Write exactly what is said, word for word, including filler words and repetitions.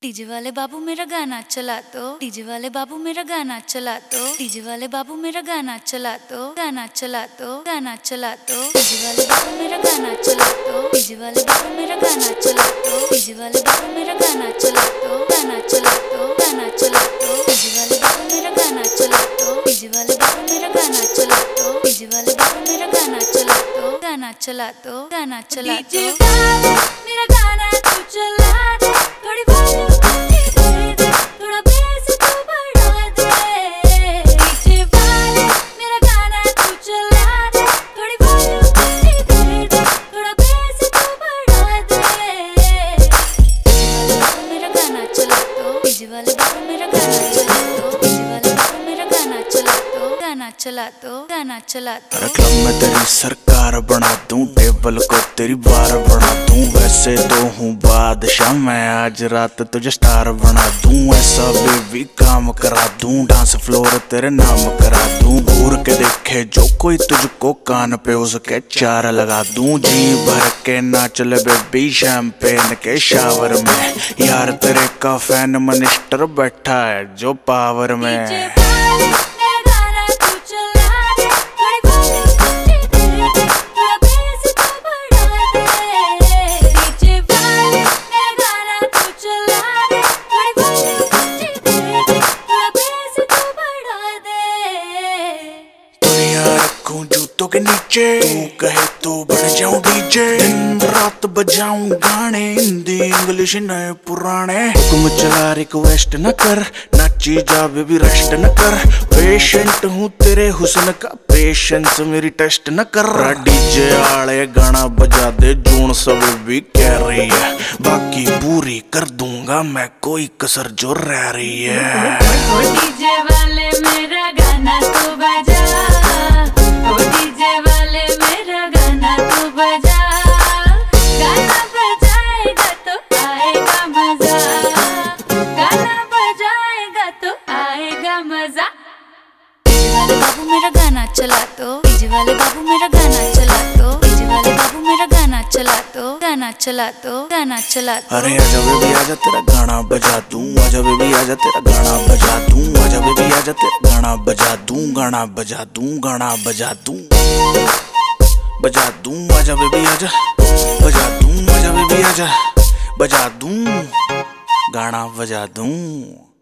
DJ वाले बाबू मेरा गाना चला दो, डीजे वाले बाबू मेरा गाना चला दो, डीजे वाले बाबू मेरा गाना चला दो, गाना चला दो, गाना चला दो, डीजे वाले बाबू मेरा गाना चला दो, डीजे वाले बाबू मेरा गाना चला दो, डीजे वाले बाबू मेरा गाना चला दो, गाना चला दो, गाना चला दो, डीजे वाले बाबू मेरा गाना चला दो, डीजे वाले बाबू मेरा गाना चला दो, डीजे वाले बाबू मेरा गाना चला दो, गाना चला दो, गाना चला दो, मेरा गाना तू चला दे, थोड़ी वॉल्यूम दे दे, थोड़ा बेस तू बढ़ा दे, डीजे वाले मेरा गाना तू चला दे, थोड़ी वॉल्यूम दे दे, थोड़ा बेस तू बढ़ा दे, मेरा गाना चला दो, डीजे वाले बाबू मेरा गाना चला दो, डीजे वाले बाबू मेरा गाना चला दो, गाना चला दो, गाना चला दो। क्लब में तेरी सरकार बना दूं, टेबल को तेरी बार बना दूं, वैसे तो हूँ बादशाह मैं, आज रात तुझे स्टार बना दूं, ऐसा बेबी काम करा दूं, डांस फ्लोर तेरे नाम करा दूं, घूर के देखे जो कोई तुझको कान पे उसके चार लगा दूं, जी भर के नाच ले बेबी शैंपेन के शावर में, यार तेरे का फैन मिनिस्टर बैठा है जो पावर में। जूतों के नीचे तू कहे तो बन जाऊं डीजे, दिन रात बजाऊं गाने, हिंदी इंग्लिश नए पुराने, हुक्म चला रिक्वेस्ट न कर, नाची जा बेबी रेस्ट न कर, पेशेंट हूँ तेरे हुस्न का, पेशेंस मेरी टेस्ट न कर, डीजे आले गाना बजा दे, जून सब भी कह रही है, बाकी पूरी कर दूंगा मैं कोई कसर जो रह रही है। डीजे वाले मेरा गाना तू बजा, ओ डीजे वाले मेरा गाना तू बजा, गाना बजाएगा तो आएगा मजा, गाना बजाएगा तो आएगा मजा, डीजे वाले बाबू मेरा गाना चला दो, डीजे वाले बाबू मेरा गाना चला दो, डीजे वाले बाबू मेरा गाना चला दो, गाना चला दो, गाना चला दो। अरे आजा बेबी आजा तेरा गाना बजा दूं, आजा बेबी आजा तेरा गाना बजा दूं, आजा बेबी आजा तेरा गाना बजा दूं, गाना बजा दूं, गाना बजा दूं, बजा दूं, आजा बेबी आजा, बजा दूं, आजा बेबी आजा, बजा दूं, गाना बजा दूं।